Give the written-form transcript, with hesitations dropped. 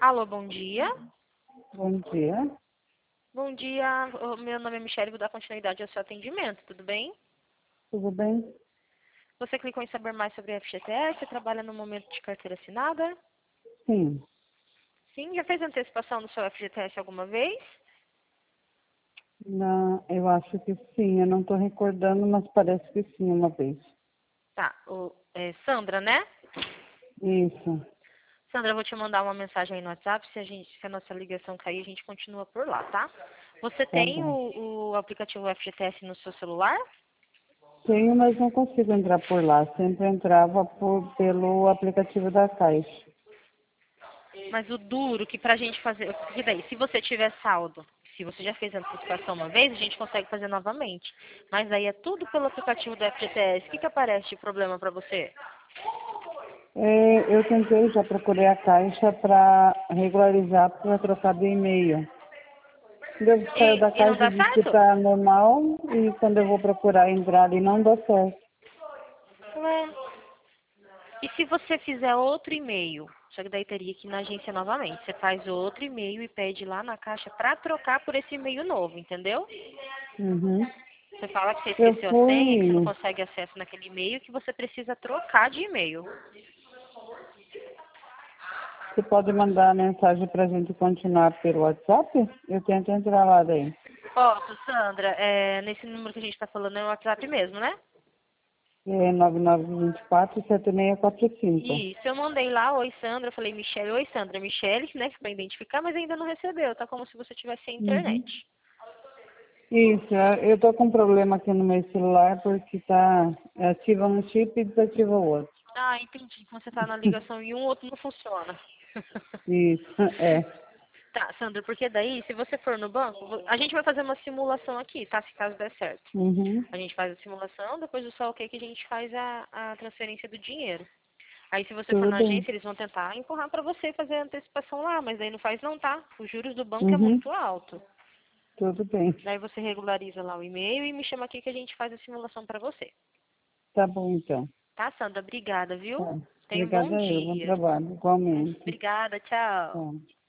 Alô, bom dia. Bom dia. Bom dia, meu nome é Michelle, vou dar continuidade ao seu atendimento, tudo bem? Tudo bem? Você clicou em saber mais sobre a FGTS, trabalha no momento de carteira assinada? Sim. Sim, já fez antecipação do seu FGTS alguma vez? Não, eu acho que sim. Eu não estou recordando, mas parece que sim, uma vez. Tá, Sandra, né? Isso. Sandra, eu vou te mandar uma mensagem aí no WhatsApp, se a nossa ligação cair, a gente continua por lá, tá? Você Tá tem bom. o aplicativo FGTS no seu celular? Tenho, mas não consigo entrar por lá. Sempre entrava pelo aplicativo da Caixa. Mas o duro que pra gente fazer, porque daí, se você tiver saldo, se você já fez a antecipação uma vez, a gente consegue fazer novamente. Mas aí é tudo pelo aplicativo do FGTS. O que aparece de problema pra você? Eu tentei, já procurei a Caixa para regularizar, para trocar de e-mail. Quando eu saio da E não Caixa, dá diz que certo? está normal, e quando eu vou procurar entrar ali, não dá certo. Ué. E se você fizer outro e-mail? Só que daí teria que ir na agência novamente. Você faz outro e-mail e pede lá na caixa pra trocar por esse e-mail novo, entendeu? Uhum. Você fala que você Eu esqueceu a senha, que você não fui. consegue acesso naquele e-mail, que você precisa trocar de e-mail. Você pode mandar mensagem para a gente continuar pelo WhatsApp? Eu tento entrar lá daí. Posso, Sandra, nesse número que a gente tá falando é o WhatsApp mesmo, né? É 9924-7645. Isso, eu mandei lá, oi Sandra, eu falei Michelle, oi Sandra, Michelle, né, pra identificar, mas ainda não recebeu, tá como se você tivesse sem internet. Uhum. Isso, eu tô com um problema aqui no meu celular porque tá ativa um chip e desativa o outro. Ah, entendi, quando você tá na ligação e um outro não funciona. Isso, é. Tá, Sandra, porque daí, se você for no banco, a gente vai fazer uma simulação aqui, tá, se caso der certo. Uhum. A gente faz a simulação, depois do só ok que a gente faz a transferência do dinheiro. Aí se você for Tudo na bem. agência, eles vão tentar empurrar pra você fazer a antecipação lá, mas daí não faz não, tá? Os juros do banco é Uhum. muito alto. Tudo bem. Daí você regulariza lá o e-mail e me chama aqui que a gente faz a simulação pra você. Tá bom, então. Tá, Sandra? Obrigada, Tá. viu? Tenha um bom Obrigada a eu. Bom dia. trabalho. Igualmente. Obrigada, tchau. Tá.